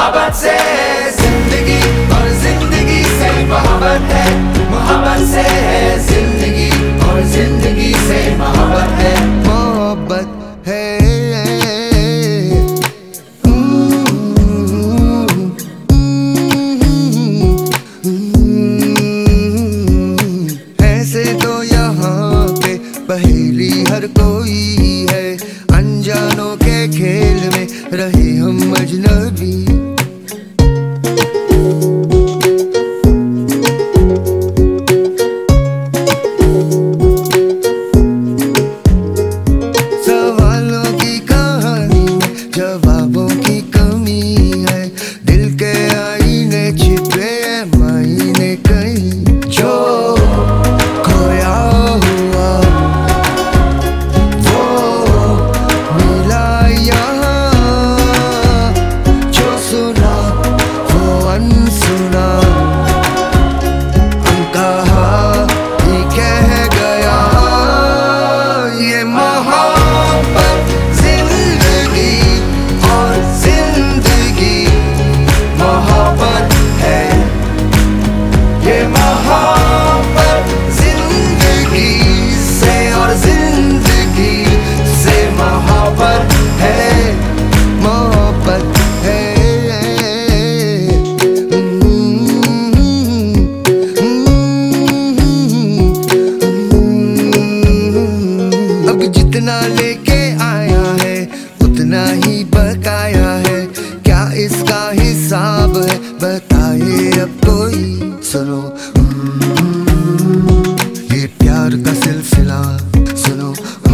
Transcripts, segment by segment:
मोहब्बत से जिंदगी और जिंदगी से मोहब्बत है। मोहब्बत से है जिंदगी और जिंदगी से मोहब्बत है। मोहब्बत है। ऐसे तो यहाँ पे पहेली हर कोई है, अनजानों के खेल में रहे हम अजनबी। सवालों की कहानी में जवाबों की कमी है, दिल के आईने छिपे मायने कहीं। जो खोया हुआ वो मिला यहाँ, जो सुना वो अनसुना, अनकहा ही कह गया। ये मोहब्बत जिंदगी और जिंदगी मोहब्बत है। ये मोहब्बत जिंदगी से और जिंदगी से मोहब्बत है। मोहब्बत है। अब जितना लेके आया है उतना ही बकाया है, क्या इसका हिसाब है बताए अब कोई। सुनो ये प्यार का सिलसिला, सुनो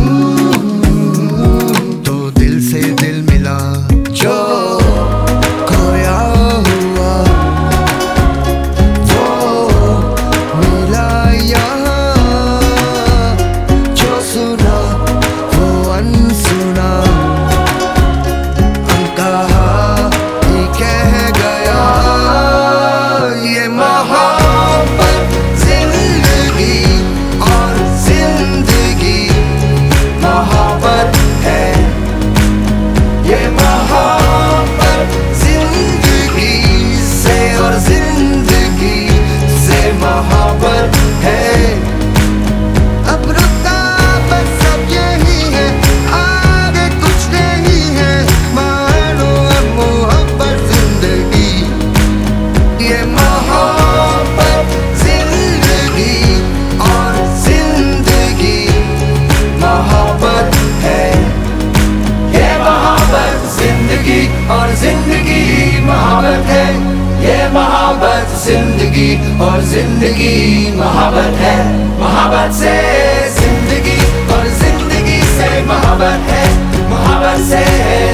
तो दिल से दिल मिला। जो खोया हुआ वो मिला यहाँ, जो सुना वो अनसुना, अनकहा ही कह गया। ये मोहब्बत जिंदगी और जिंदगी मोहब्बत है। ये मोहब्बत जिंदगी से और जिंदगी से मोहब्बत है। अब रुका बस अब यही है, आगे कुछ नहीं है, मानो अब मोहब्बत जिंदगी। ये मोहब्बत जिंदगी और जिंदगी मोहब्बत है। ये मोहब्बत जिंदगी और जिंदगी मोहब्बत है। ये मोहब्बत जिंदगी और जिंदगी मोहब्बत है। मोहब्बत से जिंदगी और जिंदगी से मोहब्बत है। मोहब्बत से